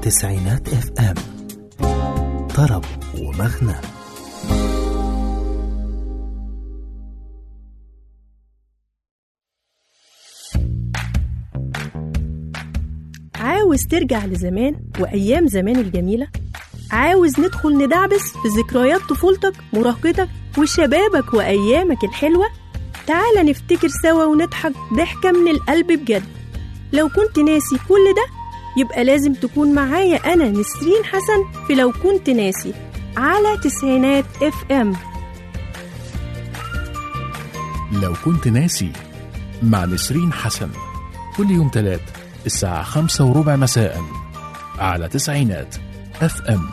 تسعينات اف ام، طرب ومغنى. عاوز ترجع لزمان وأيام زمان الجميلة؟ عاوز ندخل ندعبس في ذكريات طفولتك مراهقتك وشبابك وأيامك الحلوة؟ تعال نفتكر سوا ونضحك ضحكة من القلب بجد. لو كنت ناسي كل ده يبقى لازم تكون معايا أنا نسرين حسن في لو كنت ناسي على تسعينات اف ام. لو كنت ناسي مع نسرين حسن كل يوم 3 الساعة 5:15 مساء على تسعينات اف ام.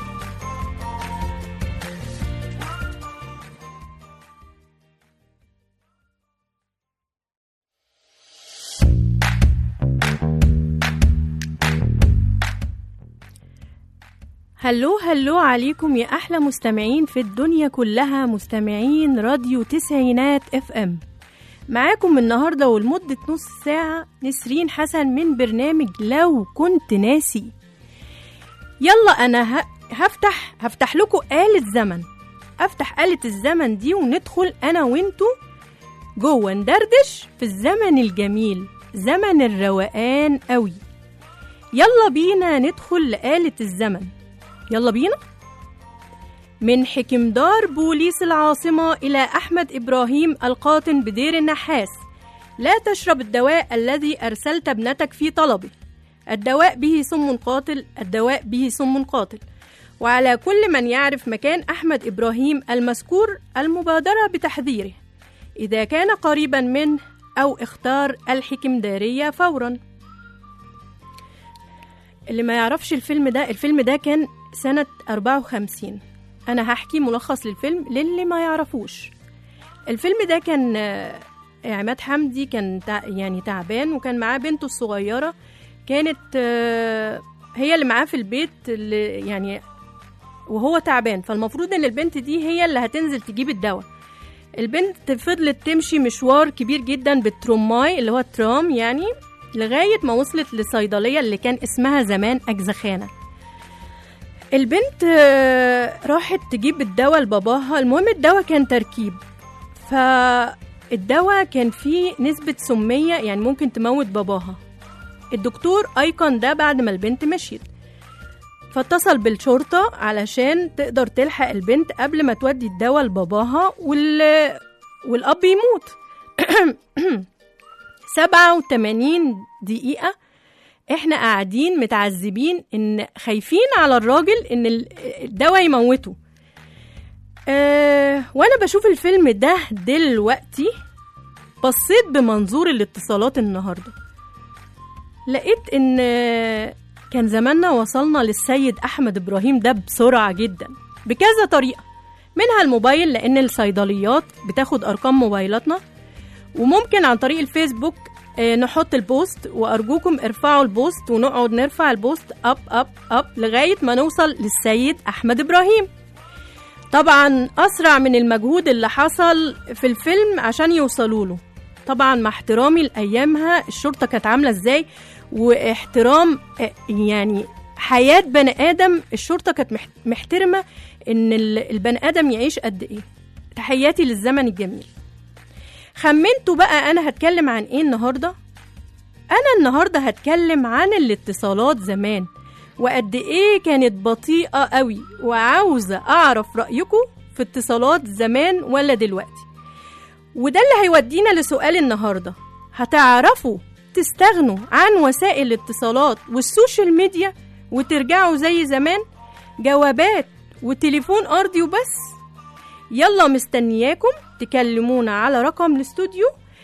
هلو عليكم يا أحلى مستمعين في الدنيا كلها، مستمعين راديو تسعينات اف ام. معاكم النهاردة ولمدة نص ساعة نسرين حسن من برنامج لو كنت ناسي. يلا أنا هفتح لكم آلة زمن. أفتح آلة الزمن دي وندخل أنا وإنتو جوه ندردش في الزمن الجميل، زمن الروقان قوي. يلا بينا ندخل لآلة الزمن، يلا بينا. من حكمدار بوليس العاصمة إلى أحمد إبراهيم القاطن بدير النحاس: لا تشرب الدواء الذي أرسلت ابنتك في طلبه، الدواء به سم قاتل، الدواء به سم قاتل. وعلى كل من يعرف مكان أحمد إبراهيم المذكور المبادرة بتحذيره إذا كان قريبا منه أو اختار الحكمدارية فورا. اللي ما يعرفش الفيلم ده كان سنة 54. أنا هحكي ملخص للفيلم للي ما يعرفوش. الفيلم ده كان عماد حمدي كان يعني تعبان، وكان معاه بنته الصغيرة، كانت هي اللي معاه في البيت يعني وهو تعبان، فالمفروض ان البنت دي هي اللي هتنزل تجيب الدواء. البنت فضلت تمشي مشوار كبير جدا بالترماي اللي هو الترام يعني، لغاية ما وصلت للصيدلية اللي كان اسمها زمان أجزخانة. البنت راحت تجيب الدواء لباباها. المهم الدواء كان تركيب، فالدواء كان فيه نسبة سمية يعني ممكن تموت باباها. الدكتور أيقن ده بعد ما البنت مشيت، فاتصل بالشرطة علشان تقدر تلحق البنت قبل ما تودي الدواء لباباها والأب يموت. 87 دقيقة احنا قاعدين متعذبين، ان خايفين على الراجل ان الدواء يموته. وانا بشوف الفيلم ده دلوقتي بصيت بمنظور الاتصالات النهاردة، لقيت ان كان زماننا وصلنا للسيد أحمد إبراهيم ده بسرعة جدا بكذا طريقة، منها الموبايل لأن الصيدليات بتاخد أرقام موبايلاتنا، وممكن عن طريق الفيسبوك نحط البوست، وأرجوكم ارفعوا البوست ونقعد نرفع البوست أب لغاية ما نوصل للسيد أحمد إبراهيم. طبعا أسرع من المجهود اللي حصل في الفيلم عشان يوصلوا له. طبعا مع احترامي لأيامها الشرطة كانت عاملة ازاي، واحترام يعني حياة بني آدم، الشرطة كانت محترمة ان البني آدم يعيش قد ايه. تحياتي للزمن الجميل. خمنتوا بقى انا هتكلم عن ايه النهاردة؟ انا النهاردة هتكلم عن الاتصالات زمان وقد ايه كانت بطيئة قوي، وعاوزة اعرف رأيكم في اتصالات زمان ولا دلوقتي. وده اللي هيودينا لسؤال النهاردة: هتعرفوا تستغنوا عن وسائل الاتصالات والسوشيال ميديا وترجعوا زي زمان، جوابات وتليفون أرضي وبس؟ يلا مستنياكم تكلمونا على رقم الاستوديو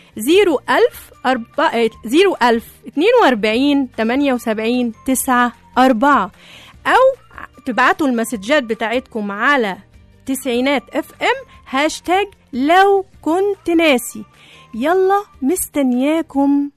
01042 78 94 أو تبعتوا المسجات بتاعتكم على تسعينات اف ام هاشتاج لو كنت ناسي. يلا مستنياكم.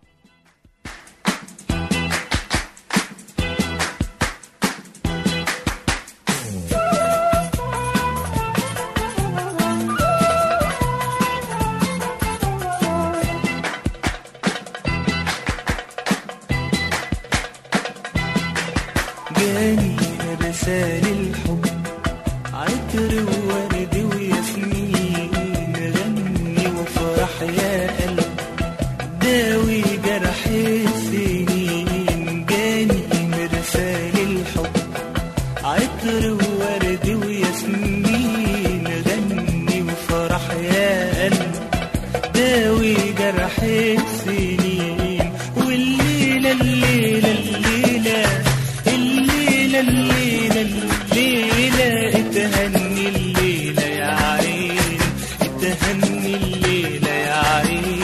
جاني رسال الحب عطر وورد وياسمين، غني وافرح يا قلب داوي جرح السنين. جاني رسال الحب عطر وورد وياسمين، غني وافرح يا قلب داوي جرح السنين. والليلة الليلة الليلة الليلة الليلة الليلة اتهني الليلة يا عين، اتهني الليلة يا عين.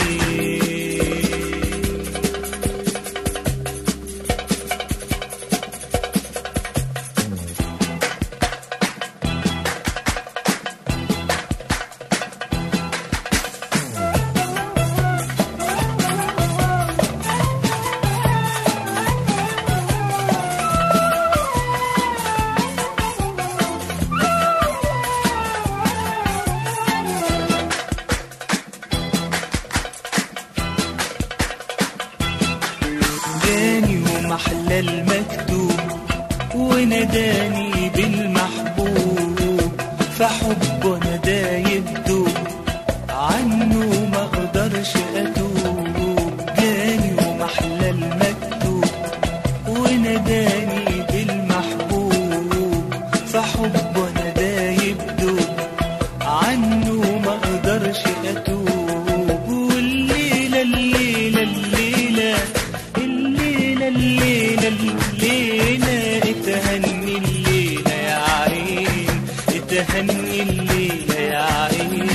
جاني ومحلى المكتوب ونداني بالمحبوب، فحبه ندى يبدوب عنه ما اقدرش اتوب. جاني ومحلى المكتوب ونداني بالمحبوب، فحبه ندى يبدوب عنه ما اقدرش اتوب. والليلة الليلة الليلة الليلة الليلة الليلة اتهني الليلة يا عين، اتهني الليلة يا عين.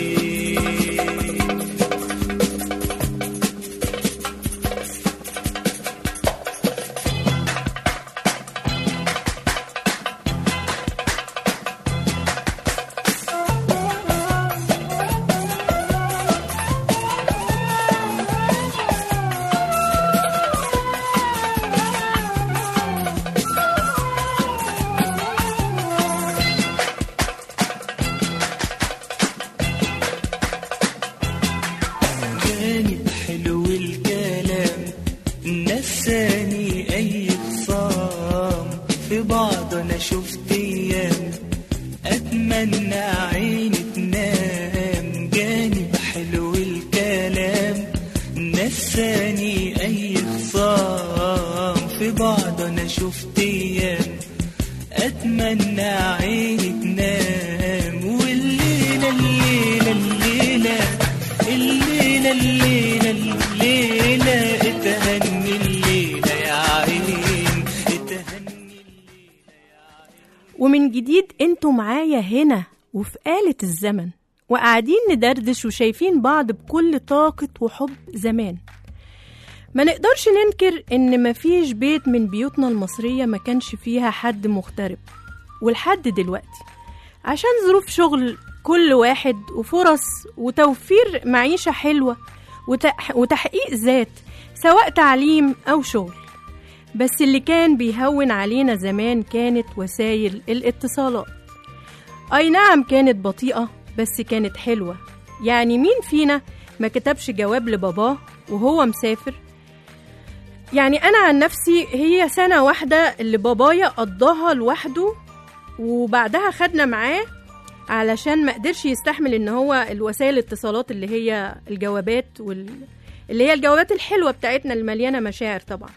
جانب حلو الكلام نساني اي خصام، في بعض انا شفت ايام اتمنى عيني تنام. جانب حلو الكلام نساني اي خصام، في بعض انا شفت ايام اتمنى عيني تنام. والليلة الليلة الليلة الليلة الليلة الليلة اتهني الليلة يا عين، اتهني الليلة يا عين. ومن جديد انتوا معايا هنا وفي آلة الزمن، وقاعدين ندردش وشايفين بعض بكل طاقة وحب زمان. ما نقدرش ننكر ان مفيش بيت من بيوتنا المصرية ما كانش فيها حد مغترب، ولحد دلوقتي عشان ظروف شغل كل واحد وفرص وتوفير معيشة حلوة وتحقيق ذات، سواء تعليم أو شغل. بس اللي كان بيهون علينا زمان كانت وسائل الاتصالات. أي نعم كانت بطيئة بس كانت حلوة. يعني مين فينا ما كتبش جواب لباباه وهو مسافر؟ يعني أنا عن نفسي هي سنة واحدة اللي بابايا قضاها لوحده، وبعدها خدنا معاه علشان ما قدرش يستحمل ان هو الوسائل الاتصالات اللي هي الجوابات اللي هي الجوابات الحلوة بتاعتنا المليانة مشاعر طبعا.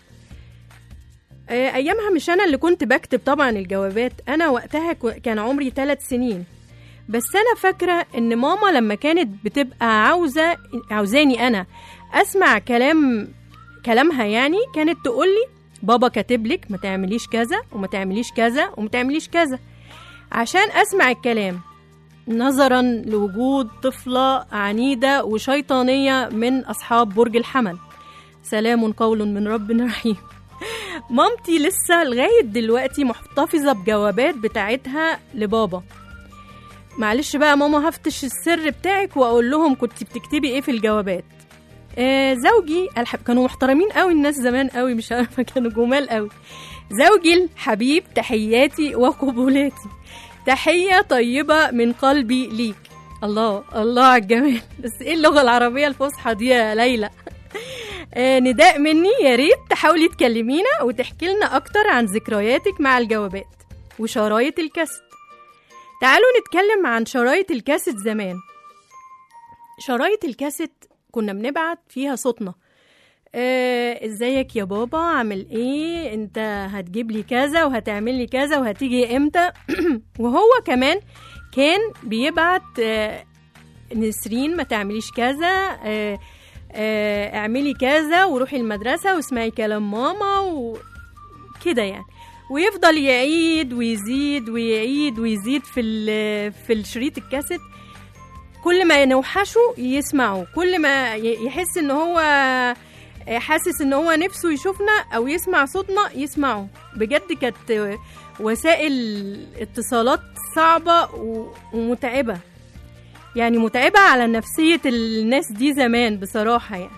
ايامها مش انا اللي كنت بكتب طبعا الجوابات، انا وقتها كان عمري 3 سنين. بس انا فاكرة ان ماما لما كانت بتبقى عاوزاني انا اسمع كلامها، يعني كانت تقولي بابا كاتبلك ما تعمليش كذا وما تعمليش كذا وما تعمليش كذا، عشان اسمع الكلام، نظرا لوجود طفلة عنيدة وشيطانية من أصحاب برج الحمل. سلام قول من رب رحيم. مامتي لسه لغاية دلوقتي محتفظة بجوابات بتاعتها لبابا. معلش بقى ماما هفتش السر بتاعك وأقول لهم كنت بتكتبي ايه في الجوابات. زوجي كانوا محترمين قوي الناس زمان قوي، مش عارفة كانوا جمال قوي. زوجي الحبيب تحياتي وقبولاتي، تحية طيبة من قلبي ليك. الله الله على الجمال. بس ايه اللغة العربية الفصحى دي يا ليلى؟ نداء مني، يا ريت تحاولي تكلمينا وتحكي لنا أكتر عن ذكرياتك مع الجوابات وشرايط الكاسيت. تعالوا نتكلم عن شرايط الكاسيت زمان. شرايط الكاسيت كنا بنبعت فيها صوتنا، ازيك يا بابا، عامل ايه، انت هتجيب لي كذا وهتعمل لي كذا وهتيجي امتى. وهو كمان كان بيبعت نسرين ما تعمليش كذا، اعملي كذا وروحي المدرسة واسمعي كلام ماما وكده يعني. ويفضل يعيد ويزيد ويعيد ويزيد في الشريط الكاسيت. كل ما نوحشه يسمعه، كل ما يحس ان هو حاسس ان هو نفسه يشوفنا او يسمع صوتنا يسمعه. بجد كانت وسائل اتصالات صعبة ومتعبة، يعني متعبة على نفسية الناس دي زمان بصراحة يعني.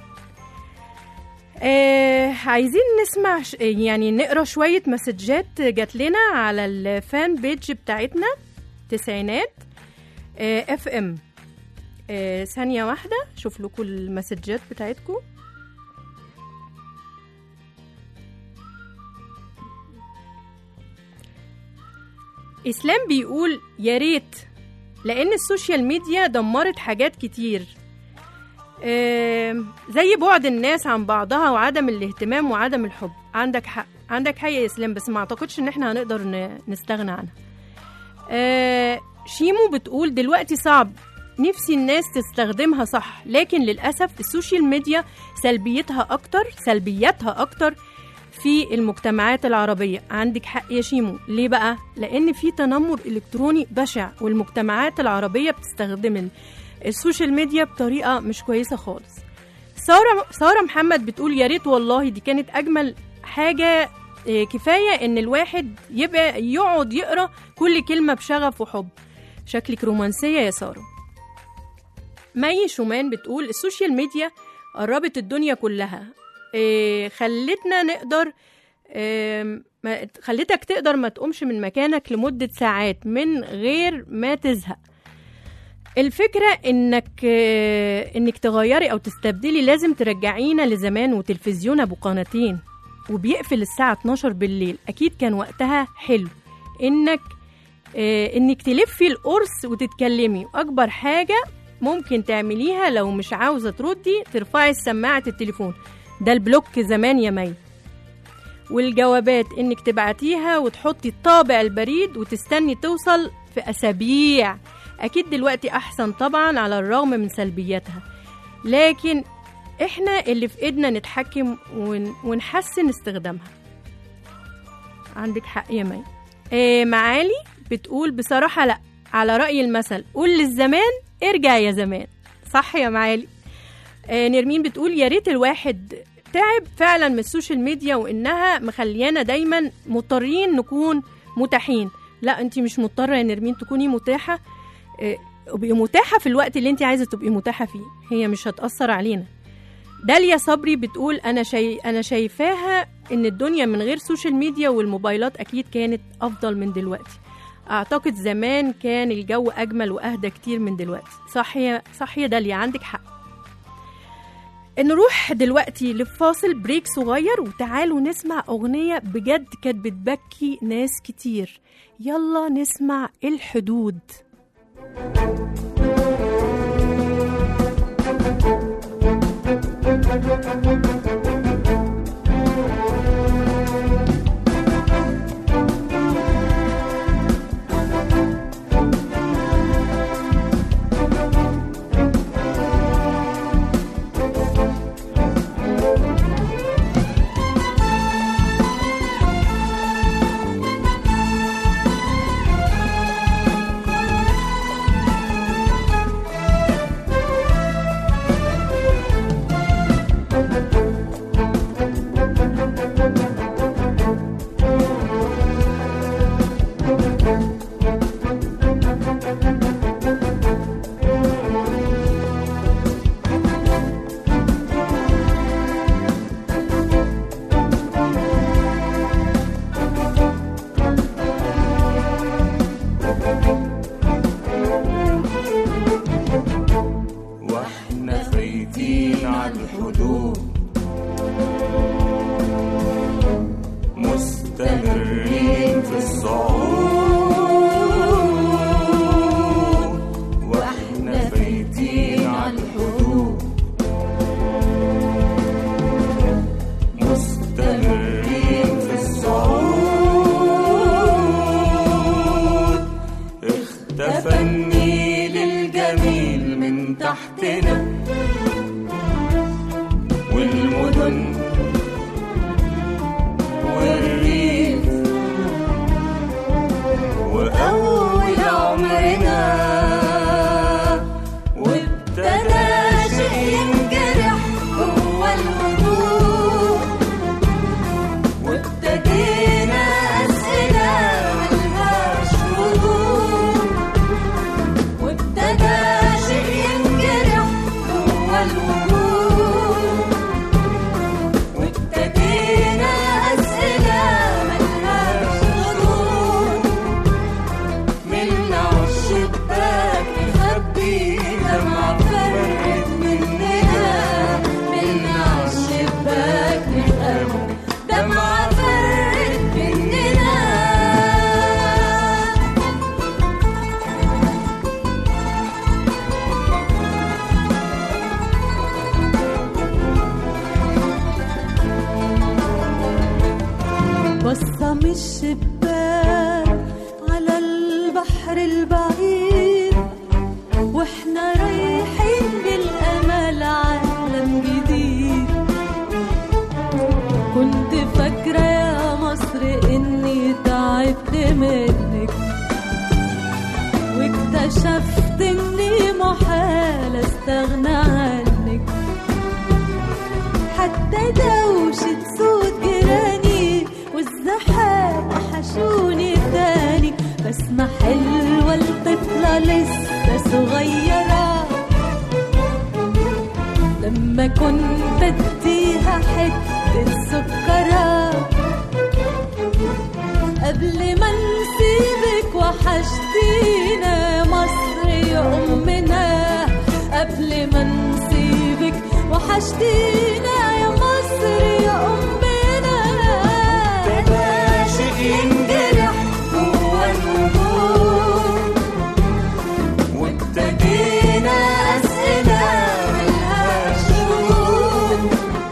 عايزين نسمع يعني نقرأ شوية مسجات جات لنا على الفان بيج بتاعتنا تسعينات FM. ثانية واحدة شوف لكم المسجات بتاعتكم. إسلام بيقول يا ريت، لأن السوشيال ميديا دمرت حاجات كتير، زي بعد الناس عن بعضها وعدم الاهتمام وعدم الحب. عندك حق، عندك حق يا إسلام، بس ما أعتقدش إن احنا هنقدر نستغنى عنها. شيمو بتقول دلوقتي صعب، نفسي الناس تستخدمها صح، لكن للأسف السوشيال ميديا سلبيتها أكتر في المجتمعات العربية. عندك حق يا شيمو. ليه بقى؟ لأن في تنمر إلكتروني بشع، والمجتمعات العربية بتستخدم السوشيال ميديا بطريقة مش كويسة خالص. سارة محمد بتقول يا ريت والله، دي كانت أجمل حاجة. كفاية إن الواحد يبقى يقعد يقرأ كل كلمة بشغف وحب. شكلك رومانسية يا سارة. مي شومان بتقول السوشيال ميديا قربت الدنيا كلها، خلتنا نقدر خلتك تقدر ما تقومش من مكانك لمدة ساعات من غير ما تزهق. الفكرة انك تغيري او تستبدلي، لازم ترجعينا لزمان وتلفزيون ابو قناتين وبيقفل الساعة 12 بالليل. اكيد كان وقتها حلو انك تلفي القرص وتتكلمي. واكبر حاجة ممكن تعمليها لو مش عاوزة تردي، ترفعي سماعة التليفون، ده البلوك زمان يا مي. والجوابات انك تبعتيها وتحطي الطابع البريد وتستني توصل في اسابيع. اكيد دلوقتي احسن طبعا على الرغم من سلبياتها، لكن احنا اللي في ايدنا نتحكم ونحسن استخدامها. عندك حق يا مي. معالي بتقول بصراحة لا، على رأي المثل قول للزمان ارجع يا زمان. صح يا معالي. نرمين بتقول يا ريت الواحد تعب فعلا من السوشيال ميديا، وانها مخليانا دايما مضطرين نكون متاحين. لا انتي مش مضطرة يا نرمين تكوني متاحة، ابقي متاحة في الوقت اللي انتي عايزة تبقي متاحة فيه، هي مش هتأثر علينا. داليا صبري بتقول انا شايفاها ان الدنيا من غير سوشيال ميديا والموبايلات اكيد كانت افضل من دلوقتي. اعتقد زمان كان الجو اجمل واهدى كتير من دلوقتي. صح يا داليا، عندك حق. نروح دلوقتي لفاصل بريك صغير، وتعالوا نسمع اغنية بجد كانت بتبكي ناس كتير. يلا نسمع الحدود. قصة من الشباك على البحر البعيد، واحنا رايحين بالأمل عالم جديد. كنت فاكرة يا مصر إني تعبت منك، واكتشفت إني محال استغنى عنك. حتى دوشة صوت جيراني والزحام وحشوني تاني، بسمة حلوة الطفلة لسه صغيرة لما كنت اديها حتة سكرة. قبل ما نسيبك وحشتينا مصر يا أمنا، قبل ما نسيبك وحشتينا يا مصر يا أمنا. تباشر ينجرح جوا الوجود، وابتدينا أسئلة ملهاش ردود.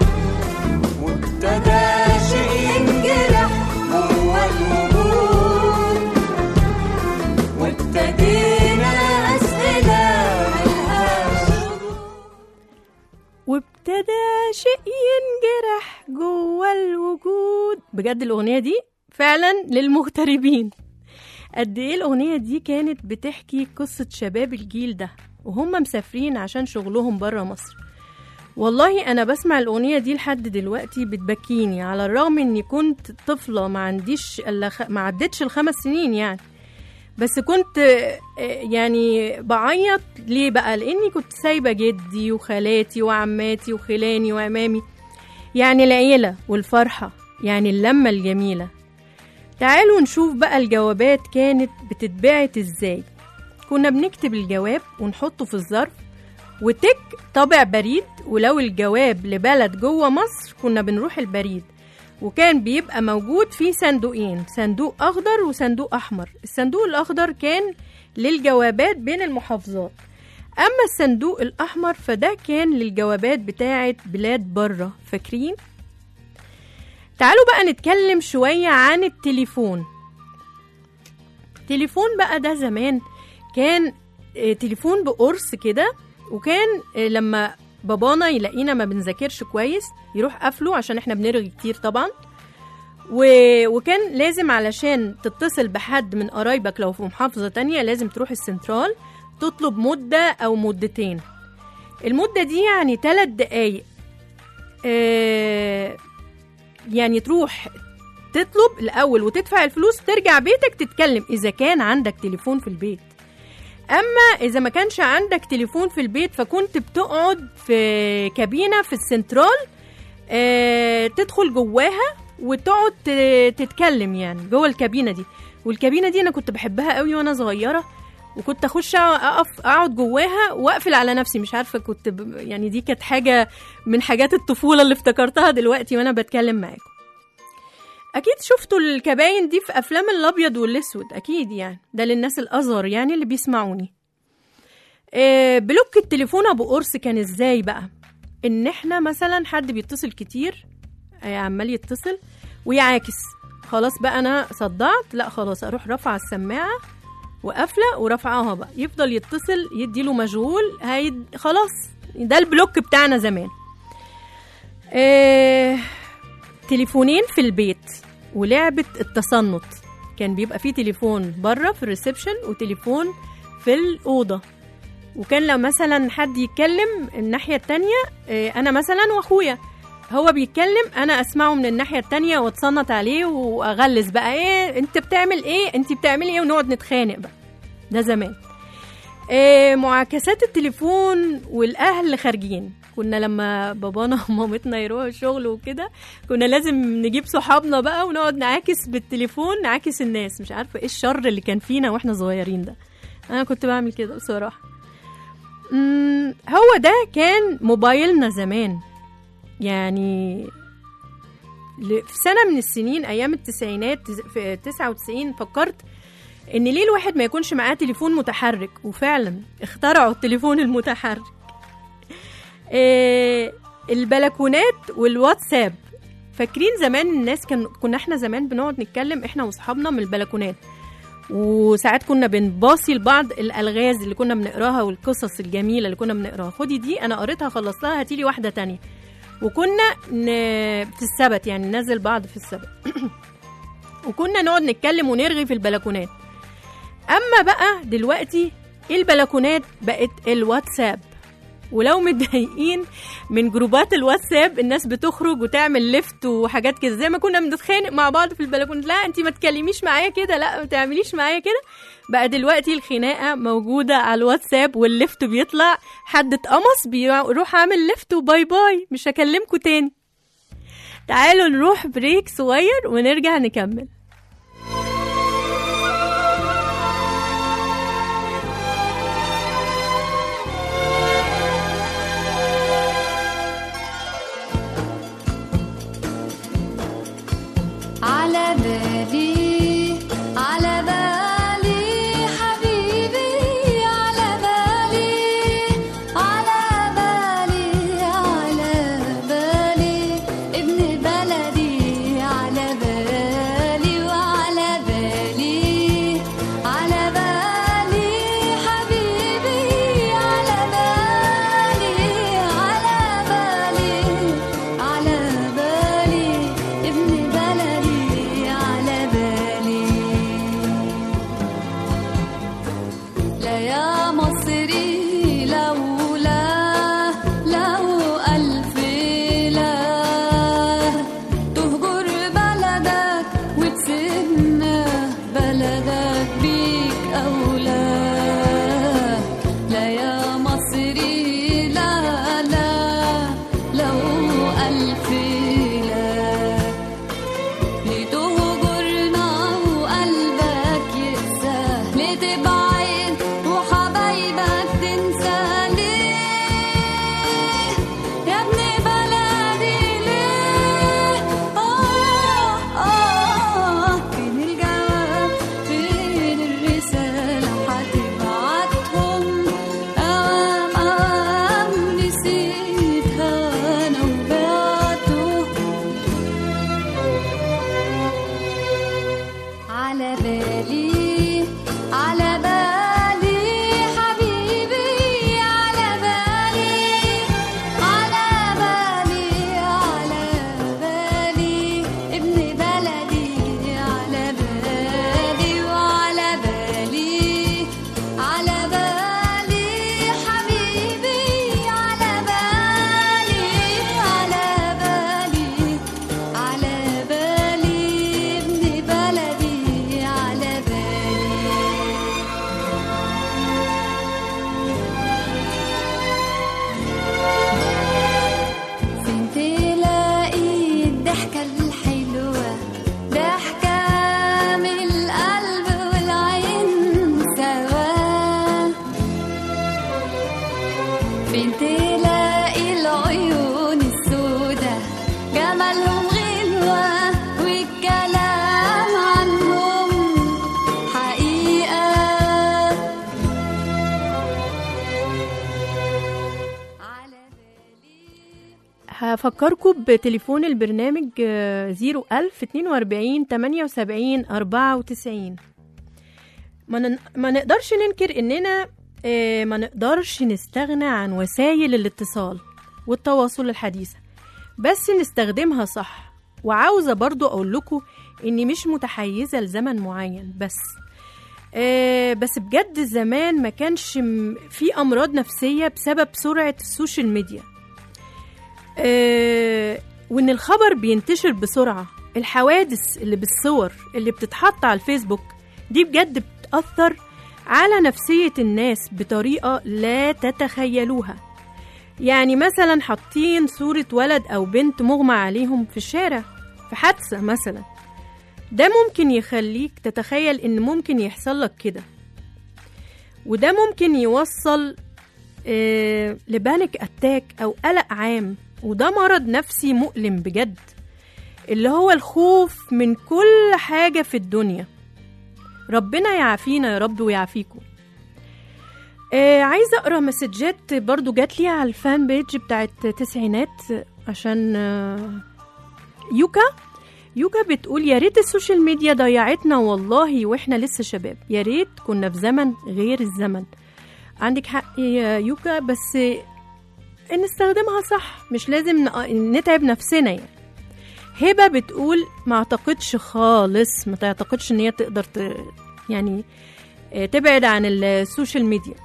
وابتدى شيء ينجرح جوا الوجود، وابتدينا أسئلة ملهاش ردود. وابتدى شيء ينجرح جوه الوجود. بجد الأغنية دي فعلا للمغتربين. قد ايه الأغنية دي كانت بتحكي قصة شباب الجيل ده وهم مسافرين عشان شغلهم برا مصر. والله أنا بسمع الأغنية دي لحد دلوقتي بتبكيني، على الرغم إني كنت طفلة ما عدتش ال5 سنين يعني، بس كنت يعني بعيط. ليه بقى؟ لأني كنت سايبة جدي وخالاتي وعماتي وخلاني وعمامي، يعني العيلة والفرحة، يعني اللمة الجميلة. تعالوا نشوف بقى الجوابات كانت بتتبعت ازاي. كنا بنكتب الجواب ونحطه في الظرف وتك طابع بريد، ولو الجواب لبلد جوه مصر كنا بنروح البريد، وكان بيبقى موجود فيه صندوقين، صندوق أخضر وصندوق أحمر. الصندوق الأخضر كان للجوابات بين المحافظات، أما الصندوق الأحمر فده كان للجوابات بتاعت بلاد بره. فاكرين؟ تعالوا بقى نتكلم شوية عن التليفون. التليفون بقى ده زمان كان تليفون بقرص كده، وكان لما بابانا يلاقينا ما بنذاكرش كويس يروح قفله عشان احنا بنرغي كتير طبعا. وكان لازم علشان تتصل بحد من قرايبك لو في محافظة تانية لازم تروح السنترال تطلب مدة أو مدتين. المدة دي يعني 3 دقايق، يعني تروح تطلب الأول وتدفع الفلوس، ترجع بيتك تتكلم إذا كان عندك تليفون في البيت. أما إذا ما كانش عندك تليفون في البيت فكنت بتقعد في كابينة في السنترال، تدخل جواها وتقعد تتكلم يعني جوه الكابينة دي. والكابينة دي أنا كنت بحبها قوي وأنا صغيرة، وكنت أخش أقعد جواها وأقفل على نفسي. مش عارفة كنت يعني دي كانت حاجة من حاجات الطفولة اللي افتكرتها دلوقتي وأنا بتكلم معاكم. أكيد شفتوا الكباين دي في أفلام الأبيض والأسود أكيد، يعني ده للناس الأصغر يعني اللي بيسمعوني. بلوك التليفون أبو قرص كان إزاي بقى؟ إن إحنا مثلا حد بيتصل كتير، عمال يتصل ويعاكس، خلاص بقى أنا صدعت، لا خلاص أروح رفع السماعة وقفلة ورفعها بقى، يفضل يتصل يديله مشغول، خلاص ده البلوك بتاعنا زمان. تليفونين في البيت ولعبة التصنت. كان بيبقى فيه تليفون بره في الريسبشن وتليفون في الأوضة، وكان لو مثلا حد يتكلم الناحية التانية، أنا مثلا وأخويا هو بيتكلم أنا أسمعه من الناحية التانية واتصنت عليه وأغلس بقى إيه أنت بتعمل إيه أنت بتعمل إيه، ونقعد نتخانق بقى. ده زمان. معاكسات التليفون والأهل خارجين. كنا لما بابانا ومامتنا يروحوا الشغل وكده كنا لازم نجيب صحابنا بقى ونقعد نعاكس بالتليفون، نعاكس الناس. مش عارفة ايه الشر اللي كان فينا واحنا صغيرين ده، انا كنت بعمل كده بصراحة. هو ده كان موبايلنا زمان. يعني في سنة من السنين ايام التسعينات في 99 فكرت ان ليه الواحد ما يكونش معاه تليفون متحرك، وفعلا اخترعوا التليفون المتحرك. البلكونات والواتساب فاكرين زمان الناس كنا احنا زمان بنقعد نتكلم احنا واصحابنا من البلكونات، وساعات كنا بنباصي لبعض الالغاز اللي كنا بنقراها والقصص الجميله اللي كنا بنقراها. خدي دي انا قريتها خلصتها، هاتيلي واحده تانية. وكنا في السبت يعني ننزل بعض في السبت وكنا نقعد نتكلم ونرغي في البلكونات. اما بقى دلوقتي البلكونات بقت الواتساب، ولو متضايقين من جروبات الواتساب الناس بتخرج وتعمل ليفت وحاجات كده، زي ما كنا بنتخانق مع بعض في البلكونه، لا انت ما تكلميش معايا كده، لا ما تعمليش معايا كده. بقى دلوقتي الخناقه موجوده على الواتساب، والليفت بيطلع حد اتقمص بيروح عامل ليفت وباي باي مش هكلمكوا تاني. تعالوا نروح بريك صغير ونرجع نكمل. على بالي على بالي حبيبي، على بالي على بالي على بالي ابن بلدي، على بالي وعلى بالي على بالي حبيبي، على بالي على بالي على بالي ابن بلدي، على بالي. لا يا مصري لولا لو ألف لا تهجر بلدك وتسيبنا، بلدك بيك أولى. لا يا مصري لا لا لو ألف لا لتهجرنا وقلبك يقسى، لتبعد وحبايبك تنسى ليه يا ابن بلدي ليه؟ فين الجواب فين الرسالة هتبعتهم؟ أوام نسيتها أنا وبعته. على بالي على بالي حبيبي، على بالي على بالي على بالي ابن بلدي، على بالي وعلى بالي على بالي حبيبي، على بالي على بالي على بالي ابن بلدي، على بالي. فين تلاقي الضحكة الحلوة، ضحكة من القلب والعين سوا؟ فين تلاقي العيون السودة، جمالهم غلوة والكلام عنهم حقيقة؟ على بالي هفكركم بتليفون البرنامج 01000 42 78 94. ما نقدرش ننكر إننا ما نقدرش نستغنى عن وسائل الاتصال والتواصل الحديثة، بس نستخدمها صح. وعاوزة برضو أقول لكم إني مش متحيزة لزمن معين بس بجد زمان ما كانش في أمراض نفسية بسبب سرعة السوشيال ميديا، وإن الخبر بينتشر بسرعة. الحوادث اللي بالصور اللي بتتحط على الفيسبوك دي بجد بتأثر على نفسية الناس بطريقة لا تتخيلوها. يعني مثلا حاطين صورة ولد أو بنت مغمى عليهم في الشارع في حادثة مثلا، ده ممكن يخليك تتخيل إن ممكن يحصل لك كده، وده ممكن يوصل لبانيك أتاك أو قلق عام، وده مرض نفسي مؤلم بجد، اللي هو الخوف من كل حاجة في الدنيا. ربنا يعافينا يا رب ويعافيكم. عايزة أقرأ مسجات برضو جات لي على الفان بيج بتاعت تسعينات، عشان يوكا بتقول يا ريت السوشيال ميديا ضيعتنا والله واحنا لسه شباب، يا ريت كنا في زمن غير الزمن. عندك حق يا يوكا، بس نستخدمها صح، مش لازم نتعب نفسنا يعني. هبة بتقول ما اعتقدش خالص، ما تعتقدش ان هي تقدر يعني تبعد عن السوشيال ميديا.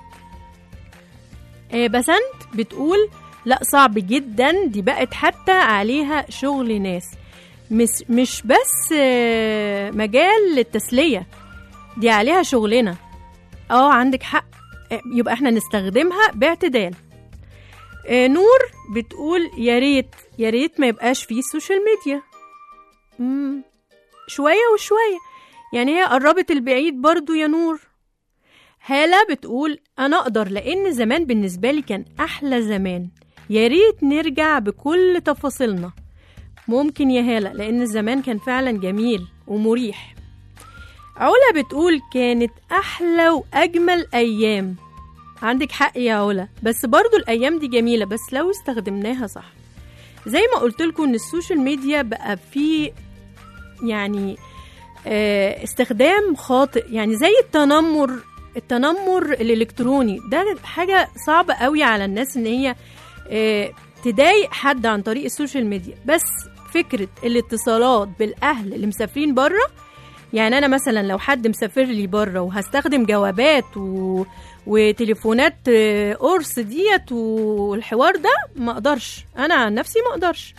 بسنت بتقول لا صعب جدا، دي بقت حتى عليها شغل ناس، مش بس مجال للتسلية، دي عليها شغلنا. عندك حق، يبقى احنا نستخدمها باعتدال. نور بتقول يا ريت ما يبقاش فيه السوشيال ميديا، شوية وشوية يعني، هي قربت البعيد برضو يا نور. هالة بتقول أنا أقدر، لأن زمان بالنسبة لي كان أحلى زمان، يا ريت نرجع بكل تفاصيلنا. ممكن يا هالة، لأن زمان كان فعلا جميل ومريح. علا بتقول كانت أحلى وأجمل أيام. عندك حق يا علا، بس برضو الأيام دي جميلة بس لو استخدمناها صح. زي ما قلت لكم إن السوشيال ميديا بقى فيه يعني استخدام خاطئ، يعني زي التنمر الإلكتروني ده، حاجة صعبة قوي على الناس إن هي تضايق حد عن طريق السوشيال ميديا. بس فكرة الاتصالات بالأهل اللي مسافرين بره، يعني أنا مثلا لو حد مسافر لي بره وهستخدم جوابات وتليفونات قرص ديت والحوار ده، ما أقدرش، أنا عن نفسي ما أقدرش.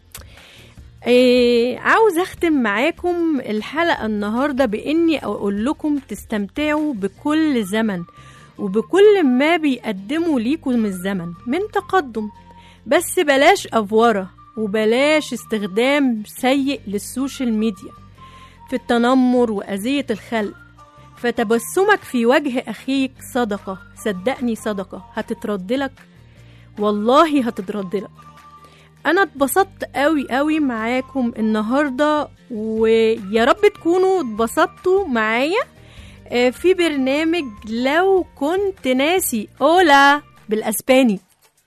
عاوز أختم معاكم الحلقة النهاردة بإني أقول لكم تستمتعوا بكل زمن وبكل ما بيقدموا ليكم الزمن من تقدم، بس بلاش أفورة وبلاش استخدام سيء للسوشيال ميديا في التنمر وأذية الخلق. فتبسمك في وجه أخيك صدقة، صدقني صدقة هتتردلك، والله هتتردلك. أنا اتبسطت قوي قوي معاكم النهاردة، ويا رب تكونوا اتبسطتوا معايا في برنامج لو كنت ناسي أولا بالأسباني.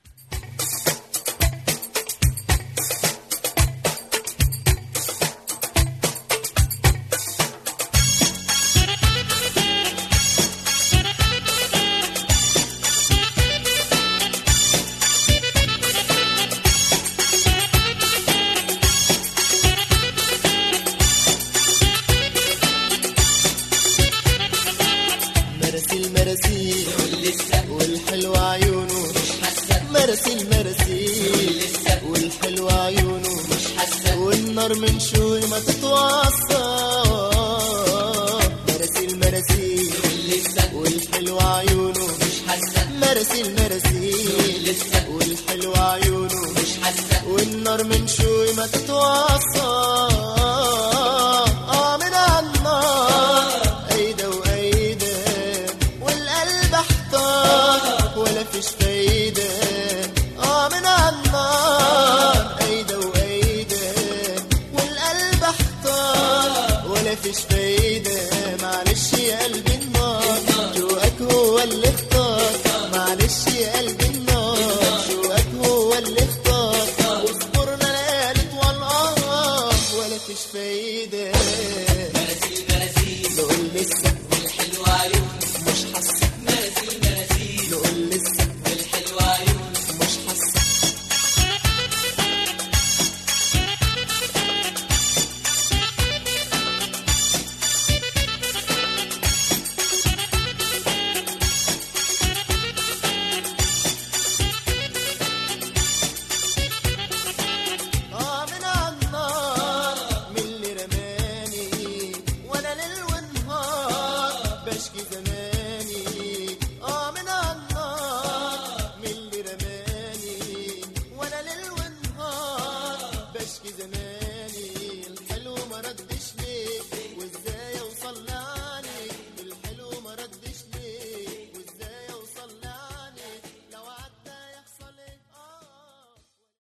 من شوي ما تتوصى مراسيل والحلو عيونه مش حاسة، مراسيل والحلو عيونه مش حاسة، والنار من شوي ما تتوصى من النار أيدة وأيدة، والقلب احتار ولا فيش فايدة من النار أيدة وأيدة، والقلب احتار ولا فيش فايدة. معلش يا قلبي النار جواك هو اللي اختار، معلش يا قلبي النار جواك هو اللي اختار، واصبرنا ليالي والقمر ولا فيش فايدة. نقول لسه بالحلو عيون مش حاسة، نقول لسه بالحلو عيون مش حاسة. من النار من اللي رماني وانا ليل ونهار بشكي زمان.